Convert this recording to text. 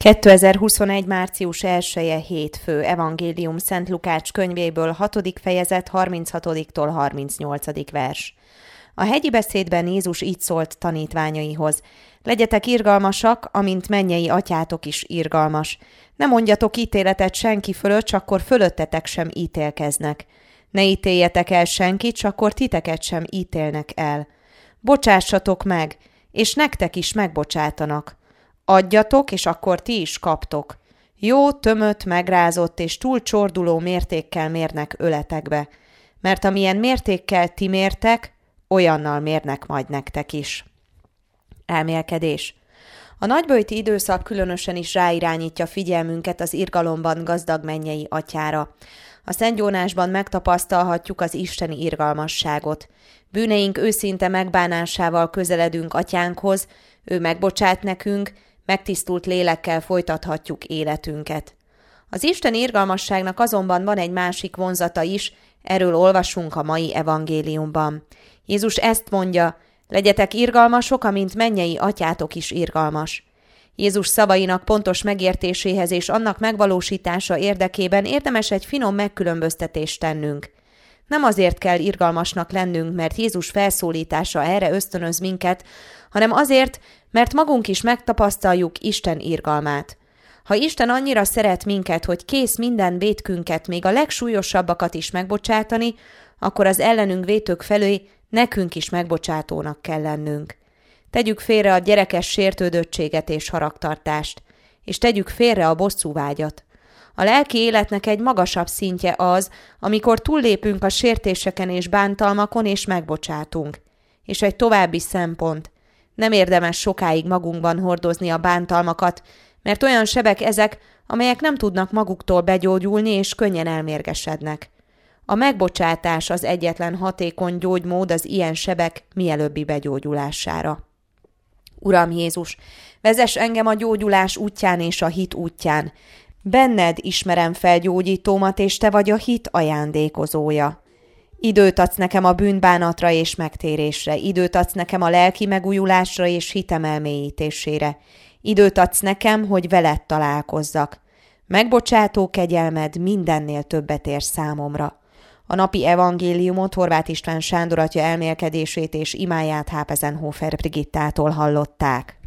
2021. március 1-e hétfő, Evangélium Szent Lukács könyvéből, 6. fejezet, 36-tól 38. vers. A hegyi beszédben Jézus így szólt tanítványaihoz: legyetek irgalmasak, amint mennyei atyátok is irgalmas. Ne mondjatok ítéletet senki fölött, csakkor fölöttetek sem ítélkeznek. Ne ítéljetek el senkit, csakkor titeket sem ítélnek el. Bocsássatok meg, és nektek is megbocsátanak. Adjatok, és akkor ti is kaptok. Jó, tömött, megrázott és túl csorduló mértékkel mérnek öletekbe, mert amilyen mértékkel ti mértek, olyannal mérnek majd nektek is. Elmélkedés. A nagyböjti időszak különösen is ráirányítja figyelmünket az irgalomban gazdag mennyei atyára. A Szentgyónásban megtapasztalhatjuk az isteni irgalmasságot. Bűneink őszinte megbánásával közeledünk atyánkhoz, ő megbocsát nekünk, megtisztult lélekkel folytathatjuk életünket. Az isteni irgalmasságnak azonban van egy másik vonzata is, erről olvasunk a mai evangéliumban. Jézus ezt mondja: legyetek irgalmasok, amint mennyei atyátok is irgalmas. Jézus szavainak pontos megértéséhez és annak megvalósítása érdekében érdemes egy finom megkülönböztetést tennünk. Nem azért kell irgalmasnak lennünk, mert Jézus felszólítása erre ösztönöz minket, hanem azért, mert magunk is megtapasztaljuk Isten irgalmát. Ha Isten annyira szeret minket, hogy kész minden vétkünket, még a legsúlyosabbakat is megbocsátani, akkor az ellenünk vétők felé nekünk is megbocsátónak kell lennünk. Tegyük félre a gyerekes sértődöttséget és haragtartást, és tegyük félre a bosszúvágyat. A lelki életnek egy magasabb szintje az, amikor túllépünk a sértéseken és bántalmakon, és megbocsátunk. És egy további szempont: nem érdemes sokáig magunkban hordozni a bántalmakat, mert olyan sebek ezek, amelyek nem tudnak maguktól begyógyulni, és könnyen elmérgesednek. A megbocsátás az egyetlen hatékony gyógymód az ilyen sebek mielőbbi begyógyulására. Uram Jézus, vezess engem a gyógyulás útján és a hit útján. Benned ismerem fel gyógyítómat, és te vagy a hit ajándékozója. Időt adsz nekem a bűnbánatra és megtérésre, időt adsz nekem a lelki megújulásra és hitem elmélyítésére. Időt adsz nekem, hogy veled találkozzak. Megbocsátó kegyelmed mindennél többet ér számomra. A napi evangéliumot Horváth István Sándor atya elmélkedését és imáját Hápezenhofer Brigittától hallották.